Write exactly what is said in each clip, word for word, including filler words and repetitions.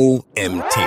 O M T.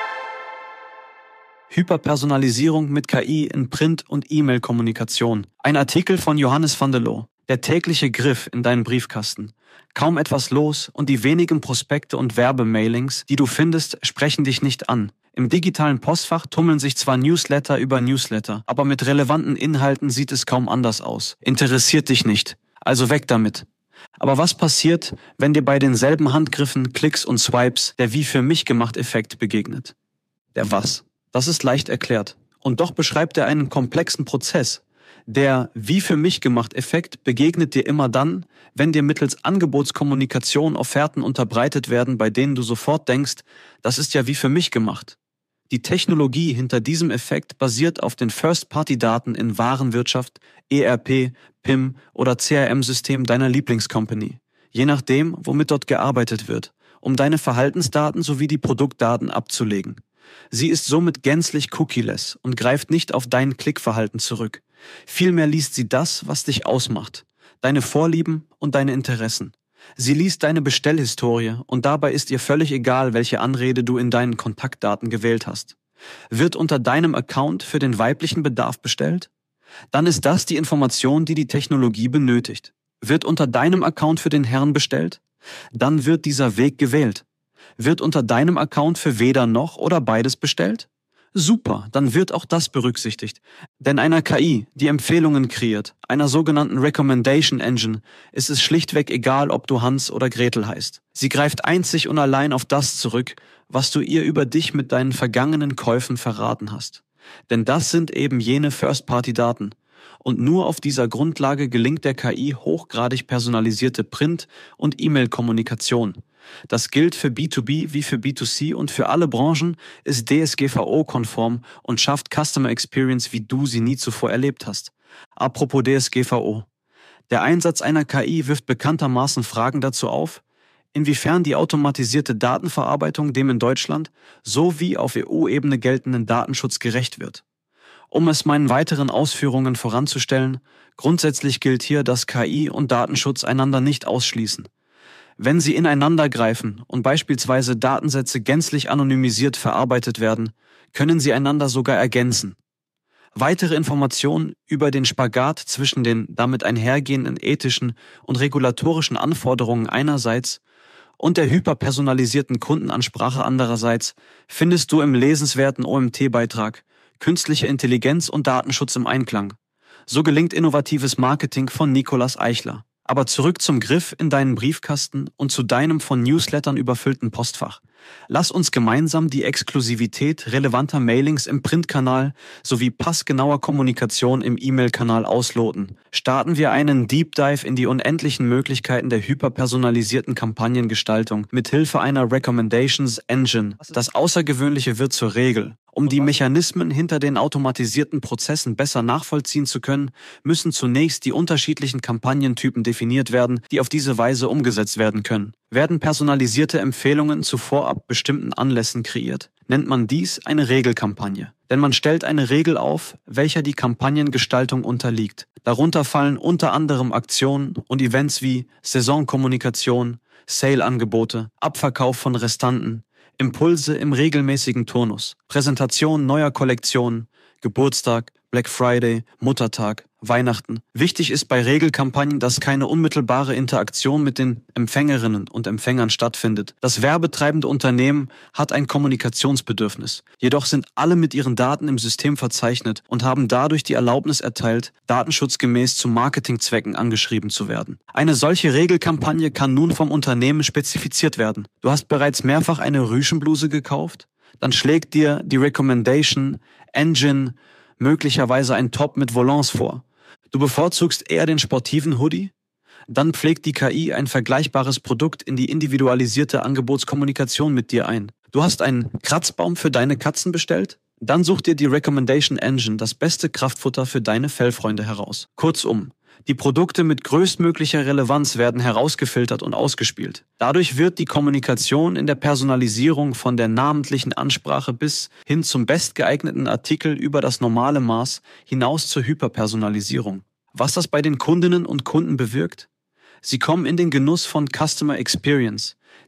Hyperpersonalisierung mit K I in Print- und E-Mail-Kommunikation. Ein Artikel von Johannes van der Loo. Der tägliche Griff in deinen Briefkasten. Kaum etwas los und die wenigen Prospekte und Werbemailings, die du findest, sprechen dich nicht an. Im digitalen Postfach tummeln sich zwar Newsletter über Newsletter, aber mit relevanten Inhalten sieht es kaum anders aus. Interessiert dich nicht. Also weg damit. Aber was passiert, wenn dir bei denselben Handgriffen, Klicks und Swipes der wie für mich gemacht Effekt begegnet? Der was? Das ist leicht erklärt. Und doch beschreibt er einen komplexen Prozess. Der wie für mich gemacht Effekt begegnet dir immer dann, wenn dir mittels Angebotskommunikation Offerten unterbreitet werden, bei denen du sofort denkst, das ist ja wie für mich gemacht. Die Technologie hinter diesem Effekt basiert auf den First-Party-Daten in Warenwirtschaft, E R P, P I M oder C R M-System deiner Lieblingscompany. Je nachdem, womit dort gearbeitet wird, um deine Verhaltensdaten sowie die Produktdaten abzulegen. Sie ist somit gänzlich cookieless und greift nicht auf dein Klickverhalten zurück. Vielmehr liest sie das, was dich ausmacht, deine Vorlieben und deine Interessen. Sie liest deine Bestellhistorie und dabei ist ihr völlig egal, welche Anrede du in deinen Kontaktdaten gewählt hast. Wird unter deinem Account für den weiblichen Bedarf bestellt? Dann ist das die Information, die die Technologie benötigt. Wird unter deinem Account für den Herrn bestellt? Dann wird dieser Weg gewählt. Wird unter deinem Account für weder noch oder beides bestellt? Super, dann wird auch das berücksichtigt. Denn einer K I, die Empfehlungen kreiert, einer sogenannten Recommendation Engine, ist es schlichtweg egal, ob du Hans oder Gretel heißt. Sie greift einzig und allein auf das zurück, was du ihr über dich mit deinen vergangenen Käufen verraten hast. Denn das sind eben jene First-Party-Daten. Und nur auf dieser Grundlage gelingt der K I hochgradig personalisierte Print- und E-Mail-Kommunikation. Das gilt für B zwei B wie für B zwei C und für alle Branchen, ist D S G V O-konform und schafft Customer Experience, wie du sie nie zuvor erlebt hast. Apropos D S G V O. Der Einsatz einer K I wirft bekanntermaßen Fragen dazu auf, inwiefern die automatisierte Datenverarbeitung dem in Deutschland sowie auf E U-Ebene geltenden Datenschutz gerecht wird. Um es meinen weiteren Ausführungen voranzustellen, grundsätzlich gilt hier, dass K I und Datenschutz einander nicht ausschließen. Wenn sie ineinander greifen und beispielsweise Datensätze gänzlich anonymisiert verarbeitet werden, können sie einander sogar ergänzen. Weitere Informationen über den Spagat zwischen den damit einhergehenden ethischen und regulatorischen Anforderungen einerseits und der hyperpersonalisierten Kundenansprache andererseits findest du im lesenswerten O M T-Beitrag Künstliche Intelligenz und Datenschutz im Einklang. So gelingt innovatives Marketing von Nicolas Eichler. Aber zurück zum Griff in deinen Briefkasten und zu deinem von Newslettern überfüllten Postfach. Lass uns gemeinsam die Exklusivität relevanter Mailings im Printkanal sowie passgenauer Kommunikation im E-Mail-Kanal ausloten. Starten wir einen Deep Dive in die unendlichen Möglichkeiten der hyperpersonalisierten Kampagnengestaltung mit Hilfe einer Recommendations Engine. Das Außergewöhnliche wird zur Regel. Um die Mechanismen hinter den automatisierten Prozessen besser nachvollziehen zu können, müssen zunächst die unterschiedlichen Kampagnentypen definiert werden, die auf diese Weise umgesetzt werden können. Werden personalisierte Empfehlungen zu vorab bestimmten Anlässen kreiert, nennt man dies eine Regelkampagne. Denn man stellt eine Regel auf, welcher die Kampagnengestaltung unterliegt. Darunter fallen unter anderem Aktionen und Events wie Saisonkommunikation, Sale-Angebote, Abverkauf von Restanten, Impulse im regelmäßigen Turnus, Präsentation neuer Kollektionen, Geburtstag, Black Friday, Muttertag, Weihnachten. Wichtig ist bei Regelkampagnen, dass keine unmittelbare Interaktion mit den Empfängerinnen und Empfängern stattfindet. Das werbetreibende Unternehmen hat ein Kommunikationsbedürfnis. Jedoch sind alle mit ihren Daten im System verzeichnet und haben dadurch die Erlaubnis erteilt, datenschutzgemäß zu Marketingzwecken angeschrieben zu werden. Eine solche Regelkampagne kann nun vom Unternehmen spezifiziert werden. Du hast bereits mehrfach eine Rüschenbluse gekauft? Dann schlägt dir die Recommendation Engine möglicherweise ein Top mit Volants vor. Du bevorzugst eher den sportiven Hoodie? Dann pflegt die K I ein vergleichbares Produkt in die individualisierte Angebotskommunikation mit dir ein. Du hast einen Kratzbaum für deine Katzen bestellt? Dann such dir die Recommendation Engine das beste Kraftfutter für deine Fellfreunde heraus. Kurzum, die Produkte mit größtmöglicher Relevanz werden herausgefiltert und ausgespielt. Dadurch wird die Kommunikation in der Personalisierung von der namentlichen Ansprache bis hin zum bestgeeigneten Artikel über das normale Maß hinaus zur Hyperpersonalisierung. Was das bei den Kundinnen und Kunden bewirkt? Sie kommen in den Genuss von Customer Experience,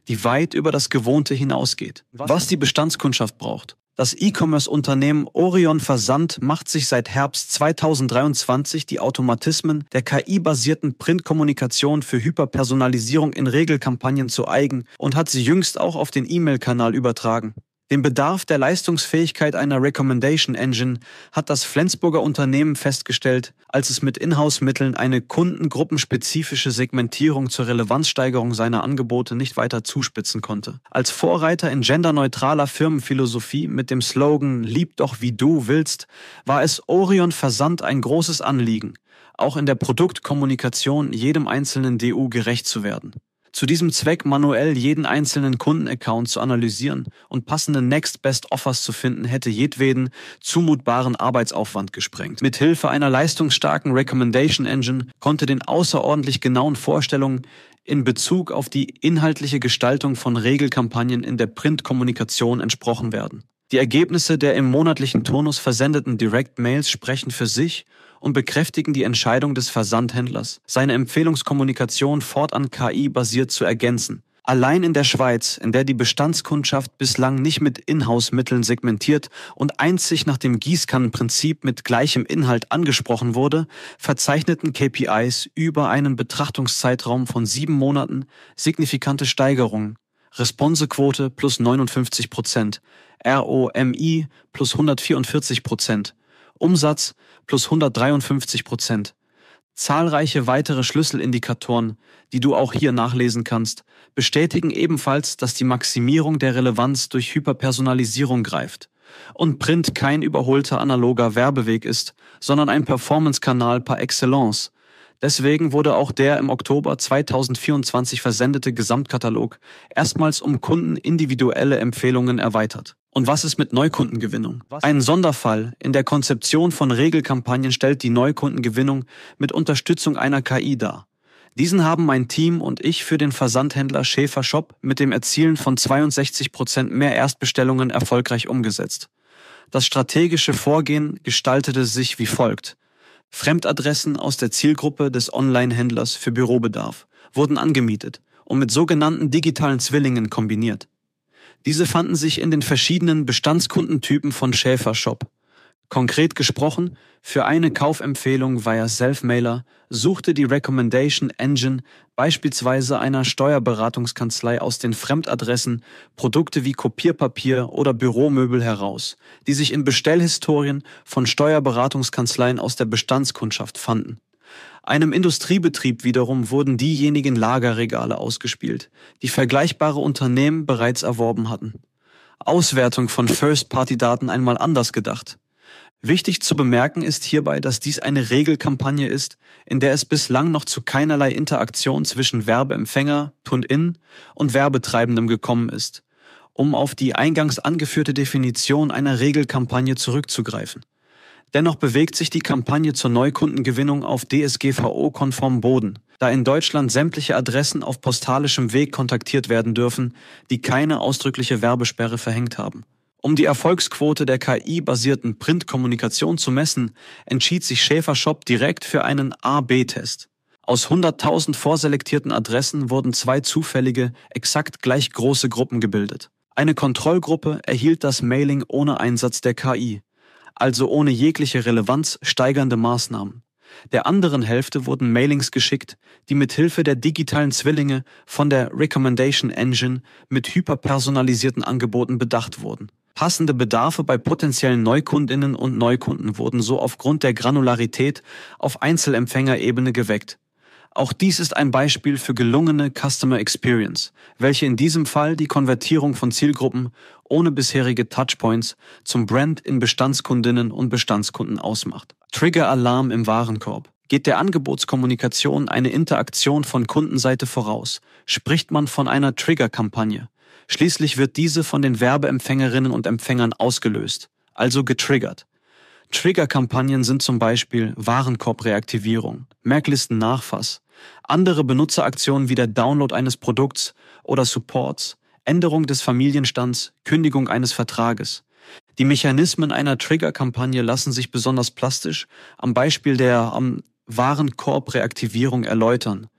die weit über das Gewohnte hinausgeht. Was die Bestandskundschaft braucht. Das E-Commerce-Unternehmen Orion Versand macht sich seit Herbst zweitausenddreiundzwanzig die Automatismen der K I-basierten Printkommunikation für Hyperpersonalisierung in Regelkampagnen zu eigen und hat sie jüngst auch auf den E-Mail-Kanal übertragen. Den Bedarf der Leistungsfähigkeit einer Recommendation Engine hat das Flensburger Unternehmen festgestellt, als es mit Inhouse-Mitteln eine kundengruppenspezifische Segmentierung zur Relevanzsteigerung seiner Angebote nicht weiter zuspitzen konnte. Als Vorreiter in genderneutraler Firmenphilosophie mit dem Slogan „Lieb doch wie du willst“ war es Orion Versand ein großes Anliegen, auch in der Produktkommunikation jedem einzelnen D U gerecht zu werden. Zu diesem Zweck manuell jeden einzelnen Kundenaccount zu analysieren und passende Next Best Offers zu finden, hätte jedweden zumutbaren Arbeitsaufwand gesprengt. Mithilfe einer leistungsstarken Recommendation Engine konnte den außerordentlich genauen Vorstellungen in Bezug auf die inhaltliche Gestaltung von Regelkampagnen in der Printkommunikation entsprochen werden. Die Ergebnisse der im monatlichen Turnus versendeten Direct Mails sprechen für sich und bekräftigen die Entscheidung des Versandhändlers, seine Empfehlungskommunikation fortan K I-basiert zu ergänzen. Allein in der Schweiz, in der die Bestandskundschaft bislang nicht mit Inhouse-Mitteln segmentiert und einzig nach dem Gießkannenprinzip mit gleichem Inhalt angesprochen wurde, verzeichneten K P Is über einen Betrachtungszeitraum von sieben Monaten signifikante Steigerungen. Responsequote plus neunundfünfzig Prozent, R O M I plus hundertvierundvierzig Prozent, Umsatz plus hundertdreiundfünfzig Prozent. Zahlreiche weitere Schlüsselindikatoren, die du auch hier nachlesen kannst, bestätigen ebenfalls, dass die Maximierung der Relevanz durch Hyperpersonalisierung greift und Print kein überholter analoger Werbeweg ist, sondern ein Performance-Kanal par excellence. Deswegen wurde auch der im Oktober zweitausendvierundzwanzig versendete Gesamtkatalog erstmals um kundenindividuelle Empfehlungen erweitert. Und was ist mit Neukundengewinnung? Ein Sonderfall in der Konzeption von Regelkampagnen stellt die Neukundengewinnung mit Unterstützung einer K I dar. Diesen haben mein Team und ich für den Versandhändler Schäfer Shop mit dem Erzielen von zweiundsechzig Prozent mehr Erstbestellungen erfolgreich umgesetzt. Das strategische Vorgehen gestaltete sich wie folgt. Fremdadressen aus der Zielgruppe des Online-Händlers für Bürobedarf wurden angemietet und mit sogenannten digitalen Zwillingen kombiniert. Diese fanden sich in den verschiedenen Bestandskundentypen von Schäfer Shop. Konkret gesprochen, für eine Kaufempfehlung via Self-Mailer suchte die Recommendation Engine beispielsweise einer Steuerberatungskanzlei aus den Fremdadressen Produkte wie Kopierpapier oder Büromöbel heraus, die sich in Bestellhistorien von Steuerberatungskanzleien aus der Bestandskundschaft fanden. Einem Industriebetrieb wiederum wurden diejenigen Lagerregale ausgespielt, die vergleichbare Unternehmen bereits erworben hatten. Auswertung von First-Party-Daten einmal anders gedacht. Wichtig zu bemerken ist hierbei, dass dies eine Regelkampagne ist, in der es bislang noch zu keinerlei Interaktion zwischen Werbeempfänger, Kundin und Werbetreibendem gekommen ist, um auf die eingangs angeführte Definition einer Regelkampagne zurückzugreifen. Dennoch bewegt sich die Kampagne zur Neukundengewinnung auf D S G V O-konform Boden, da in Deutschland sämtliche Adressen auf postalischem Weg kontaktiert werden dürfen, die keine ausdrückliche Werbesperre verhängt haben. Um die Erfolgsquote der K I-basierten Printkommunikation zu messen, entschied sich Schäfer Shop direkt für einen A B Test. Aus hunderttausend vorselektierten Adressen wurden zwei zufällige, exakt gleich große Gruppen gebildet. Eine Kontrollgruppe erhielt das Mailing ohne Einsatz der K I, also ohne jegliche Relevanz steigernde Maßnahmen. Der anderen Hälfte wurden Mailings geschickt, die mit Hilfe der digitalen Zwillinge von der Recommendation Engine mit hyperpersonalisierten Angeboten bedacht wurden. Passende Bedarfe bei potenziellen Neukundinnen und Neukunden wurden so aufgrund der Granularität auf Einzelempfängerebene geweckt. Auch dies ist ein Beispiel für gelungene Customer Experience, welche in diesem Fall die Konvertierung von Zielgruppen ohne bisherige Touchpoints zum Brand in Bestandskundinnen und Bestandskunden ausmacht. Trigger-Alarm im Warenkorb. Geht der Angebotskommunikation eine Interaktion von Kundenseite voraus, spricht man von einer Trigger-Kampagne. Schließlich wird diese von den Werbeempfängerinnen und Empfängern ausgelöst, also getriggert. Trigger-Kampagnen sind zum Beispiel Warenkorb-Reaktivierung, Merklisten-Nachfass, andere Benutzeraktionen wie der Download eines Produkts oder Supports, Änderung des Familienstands, Kündigung eines Vertrages. Die Mechanismen einer Trigger-Kampagne lassen sich besonders plastisch am Beispiel der am Warenkorb-Reaktivierung erläutern.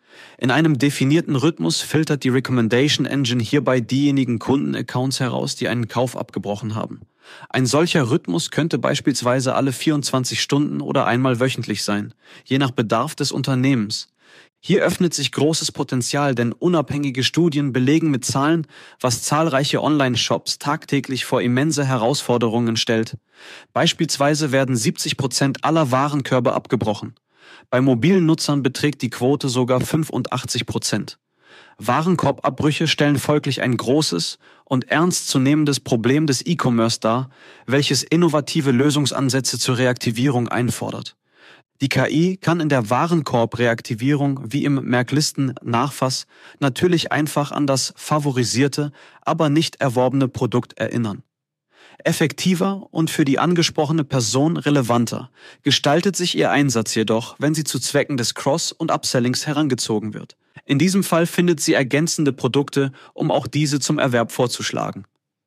In einem definierten Rhythmus filtert die Recommendation Engine hierbei diejenigen Kundenaccounts heraus, die einen Kauf abgebrochen haben. Ein solcher Rhythmus könnte beispielsweise alle vierundzwanzig Stunden oder einmal wöchentlich sein, je nach Bedarf des Unternehmens. Hier öffnet sich großes Potenzial, denn unabhängige Studien belegen mit Zahlen, was zahlreiche Online-Shops tagtäglich vor immense Herausforderungen stellt. Beispielsweise werden siebzig Prozent aller Warenkörbe abgebrochen. Bei mobilen Nutzern beträgt die Quote sogar fünfundachtzig Prozent. Warenkorbabbrüche stellen folglich ein großes und ernstzunehmendes Problem des E-Commerce dar, welches innovative Lösungsansätze zur Reaktivierung einfordert. Die K I kann in der Warenkorb-Reaktivierung wie im Merklisten-Nachfass natürlich einfach an das favorisierte, aber nicht erworbene Produkt erinnern. Effektiver und für die angesprochene Person relevanter gestaltet sich ihr Einsatz jedoch, wenn sie zu Zwecken des Cross- und Upsellings herangezogen wird. In diesem Fall findet sie ergänzende Produkte, um auch diese zum Erwerb vorzuschlagen.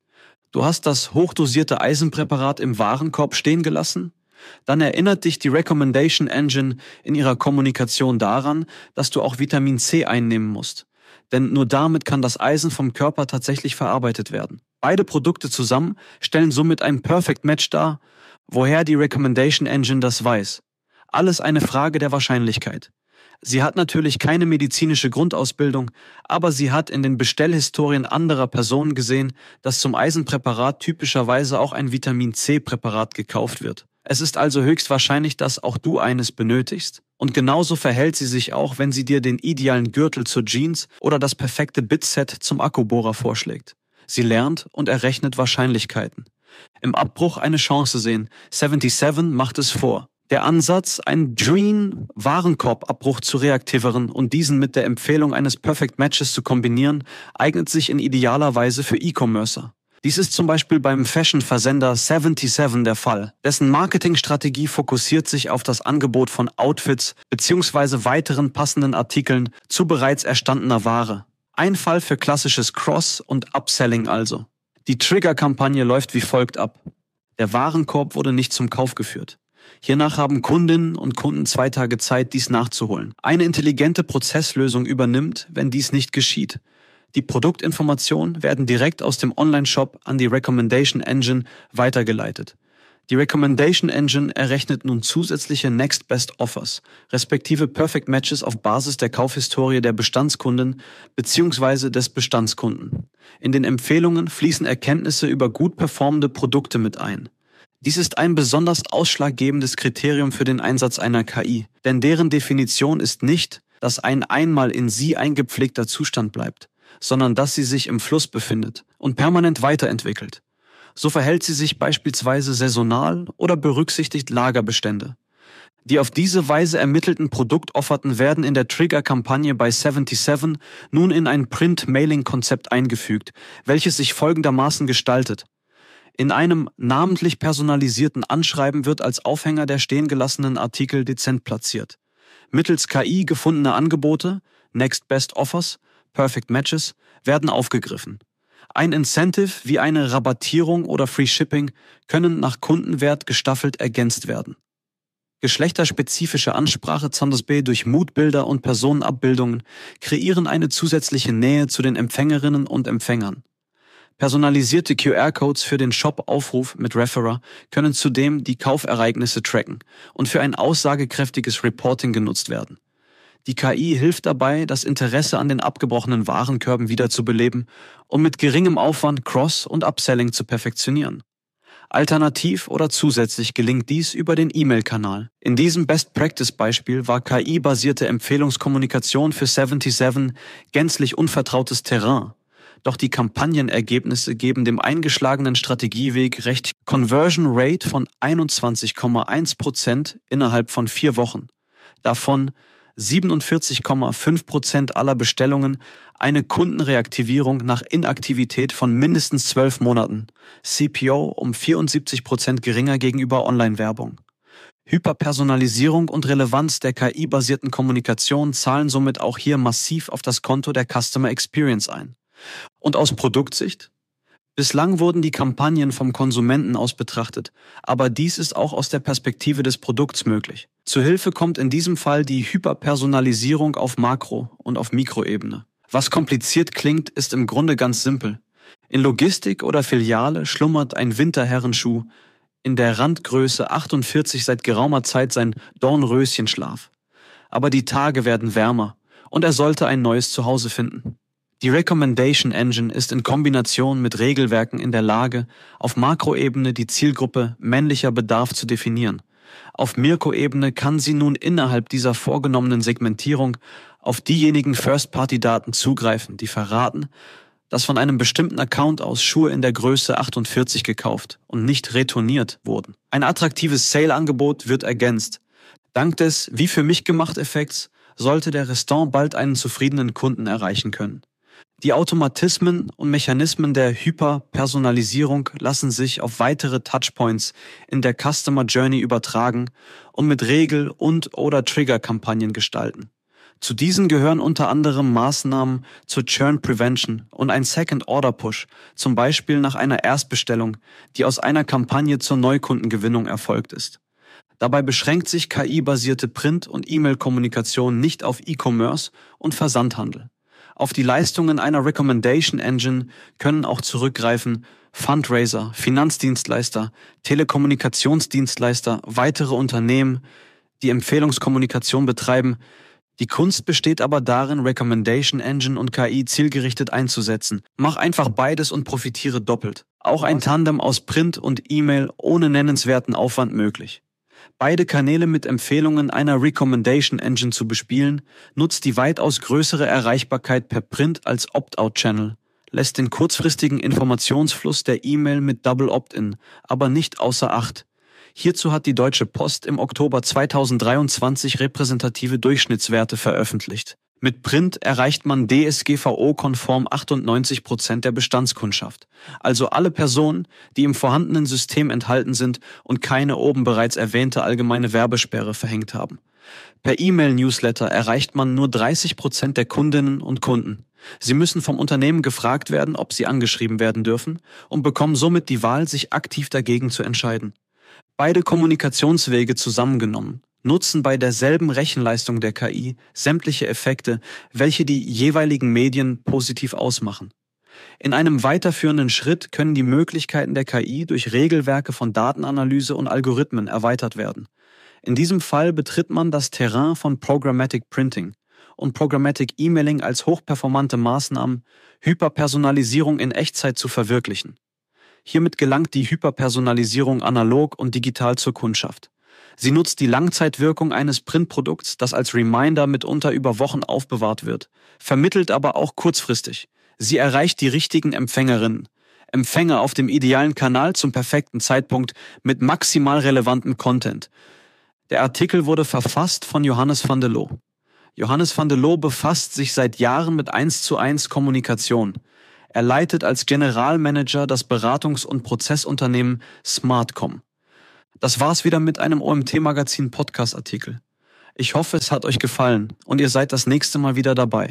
Du hast das hochdosierte Eisenpräparat im Warenkorb stehen gelassen? Dann erinnert dich die Recommendation Engine in ihrer Kommunikation daran, dass du auch Vitamin C einnehmen musst. Denn nur damit kann das Eisen vom Körper tatsächlich verarbeitet werden. Beide Produkte zusammen stellen somit ein Perfect Match dar. Woher die Recommendation Engine das weiß? Alles eine Frage der Wahrscheinlichkeit. Sie hat natürlich keine medizinische Grundausbildung, aber sie hat in den Bestellhistorien anderer Personen gesehen, dass zum Eisenpräparat typischerweise auch ein Vitamin C-Präparat gekauft wird. Es ist also höchstwahrscheinlich, dass auch du eines benötigst. Und genauso verhält sie sich auch, wenn sie dir den idealen Gürtel zur Jeans oder das perfekte Bitset zum Akkubohrer vorschlägt. Sie lernt und errechnet Wahrscheinlichkeiten. Im Abbruch eine Chance sehen. siebenundsiebzig macht es vor. Der Ansatz, einen Dream-Warenkorbabbruch zu reaktivieren und diesen mit der Empfehlung eines Perfect Matches zu kombinieren, eignet sich in idealer Weise für E-Commercer. Dies ist zum Beispiel beim Fashion-Versender siebenundsiebzig der Fall. Dessen Marketingstrategie fokussiert sich auf das Angebot von Outfits bzw. weiteren passenden Artikeln zu bereits erstandener Ware. Ein Fall für klassisches Cross- und Upselling also. Die Trigger-Kampagne läuft wie folgt ab. Der Warenkorb wurde nicht zum Kauf geführt. Hiernach haben Kundinnen und Kunden zwei Tage Zeit, dies nachzuholen. Eine intelligente Prozesslösung übernimmt, wenn dies nicht geschieht. Die Produktinformationen werden direkt aus dem Online-Shop an die Recommendation Engine weitergeleitet. Die Recommendation Engine errechnet nun zusätzliche Next Best Offers, respektive Perfect Matches auf Basis der Kaufhistorie der Bestandskunden bzw. des Bestandskunden. In den Empfehlungen fließen Erkenntnisse über gut performende Produkte mit ein. Dies ist ein besonders ausschlaggebendes Kriterium für den Einsatz einer K I, denn deren Definition ist nicht, dass ein einmal in sie eingepflegter Zustand bleibt, sondern dass sie sich im Fluss befindet und permanent weiterentwickelt. So verhält sie sich beispielsweise saisonal oder berücksichtigt Lagerbestände. Die auf diese Weise ermittelten Produktofferten werden in der Trigger-Kampagne bei siebenundsiebzig nun in ein Print-Mailing-Konzept eingefügt, welches sich folgendermaßen gestaltet. In einem namentlich personalisierten Anschreiben wird als Aufhänger der stehen gelassenen Artikel dezent platziert. Mittels K I gefundene Angebote, Next Best Offers, Perfect Matches, werden aufgegriffen. Ein Incentive wie eine Rabattierung oder Free Shipping können nach Kundenwert gestaffelt ergänzt werden. Geschlechterspezifische Ansprache Z A N D S B durch Moodbilder und Personenabbildungen kreieren eine zusätzliche Nähe zu den Empfängerinnen und Empfängern. Personalisierte Q R-Codes für den Shop-Aufruf mit Referrer können zudem die Kaufereignisse tracken und für ein aussagekräftiges Reporting genutzt werden. Die K I hilft dabei, das Interesse an den abgebrochenen Warenkörben wiederzubeleben und mit geringem Aufwand Cross- und Upselling zu perfektionieren. Alternativ oder zusätzlich gelingt dies über den E-Mail-Kanal. In diesem Best-Practice-Beispiel war K I-basierte Empfehlungskommunikation für siebenundsiebzig gänzlich unvertrautes Terrain. Doch die Kampagnenergebnisse geben dem eingeschlagenen Strategieweg recht. Conversion Rate von einundzwanzig Komma eins Prozent innerhalb von vier Wochen. Davon siebenundvierzig Komma fünf Prozent aller Bestellungen, eine Kundenreaktivierung nach Inaktivität von mindestens zwölf Monaten, C P O um vierundsiebzig Prozent geringer gegenüber Online-Werbung. Hyperpersonalisierung und Relevanz der K I-basierten Kommunikation zahlen somit auch hier massiv auf das Konto der Customer Experience ein. Und aus Produktsicht? Bislang wurden die Kampagnen vom Konsumenten aus betrachtet, aber dies ist auch aus der Perspektive des Produkts möglich. Zur Hilfe kommt in diesem Fall die Hyperpersonalisierung auf Makro- und auf Mikroebene. Was kompliziert klingt, ist im Grunde ganz simpel. In Logistik oder Filiale schlummert ein Winterherrenschuh in der Randgröße achtundvierzig seit geraumer Zeit sein Dornröschenschlaf. Aber die Tage werden wärmer und er sollte ein neues Zuhause finden. Die Recommendation Engine ist in Kombination mit Regelwerken in der Lage, auf Makroebene die Zielgruppe männlicher Bedarf zu definieren. Auf Mikroebene kann sie nun innerhalb dieser vorgenommenen Segmentierung auf diejenigen First-Party-Daten zugreifen, die verraten, dass von einem bestimmten Account aus Schuhe in der Größe achtundvierzig gekauft und nicht retourniert wurden. Ein attraktives Sale-Angebot wird ergänzt. Dank des Wie für mich gemacht Effekts sollte der Restaurant bald einen zufriedenen Kunden erreichen können. Die Automatismen und Mechanismen der Hyperpersonalisierung lassen sich auf weitere Touchpoints in der Customer Journey übertragen und mit Regel- und oder Trigger-Kampagnen gestalten. Zu diesen gehören unter anderem Maßnahmen zur Churn Prevention und ein Second-Order-Push, zum Beispiel nach einer Erstbestellung, die aus einer Kampagne zur Neukundengewinnung erfolgt ist. Dabei beschränkt sich K I-basierte Print- und E-Mail-Kommunikation nicht auf E-Commerce und Versandhandel. Auf die Leistungen einer Recommendation Engine können auch zurückgreifen Fundraiser, Finanzdienstleister, Telekommunikationsdienstleister, weitere Unternehmen, die Empfehlungskommunikation betreiben. Die Kunst besteht aber darin, Recommendation Engine und K I zielgerichtet einzusetzen. Mach einfach beides und profitiere doppelt. Auch ein Tandem aus Print und E-Mail ohne nennenswerten Aufwand möglich. Beide Kanäle mit Empfehlungen einer Recommendation Engine zu bespielen, nutzt die weitaus größere Erreichbarkeit per Print als Opt-out-Channel, lässt den kurzfristigen Informationsfluss der E-Mail mit Double Opt-in, aber nicht außer Acht. Hierzu hat die Deutsche Post im Oktober zweitausenddreiundzwanzig repräsentative Durchschnittswerte veröffentlicht. Mit Print erreicht man D S G V O-konform achtundneunzig Prozent der Bestandskundschaft, also alle Personen, die im vorhandenen System enthalten sind und keine oben bereits erwähnte allgemeine Werbesperre verhängt haben. Per E-Mail-Newsletter erreicht man nur dreißig Prozent der Kundinnen und Kunden. Sie müssen vom Unternehmen gefragt werden, ob sie angeschrieben werden dürfen und bekommen somit die Wahl, sich aktiv dagegen zu entscheiden. Beide Kommunikationswege zusammengenommen nutzen bei derselben Rechenleistung der K I sämtliche Effekte, welche die jeweiligen Medien positiv ausmachen. In einem weiterführenden Schritt können die Möglichkeiten der K I durch Regelwerke von Datenanalyse und Algorithmen erweitert werden. In diesem Fall betritt man das Terrain von Programmatic Printing und Programmatic Emailing als hochperformante Maßnahmen, Hyperpersonalisierung in Echtzeit zu verwirklichen. Hiermit gelangt die Hyperpersonalisierung analog und digital zur Kundschaft. Sie nutzt die Langzeitwirkung eines Printprodukts, das als Reminder mitunter über Wochen aufbewahrt wird, vermittelt aber auch kurzfristig. Sie erreicht die richtigen Empfängerinnen, Empfänger auf dem idealen Kanal zum perfekten Zeitpunkt mit maximal relevantem Content. Der Artikel wurde verfasst von Johannes van der Loo. Johannes van der Loo befasst sich seit Jahren mit eins zu eins Kommunikation. Er leitet als Generalmanager das Beratungs- und Prozessunternehmen Smartcom. Das war's wieder mit einem O M T-Magazin-Podcast-Artikel. Ich hoffe, es hat euch gefallen und ihr seid das nächste Mal wieder dabei.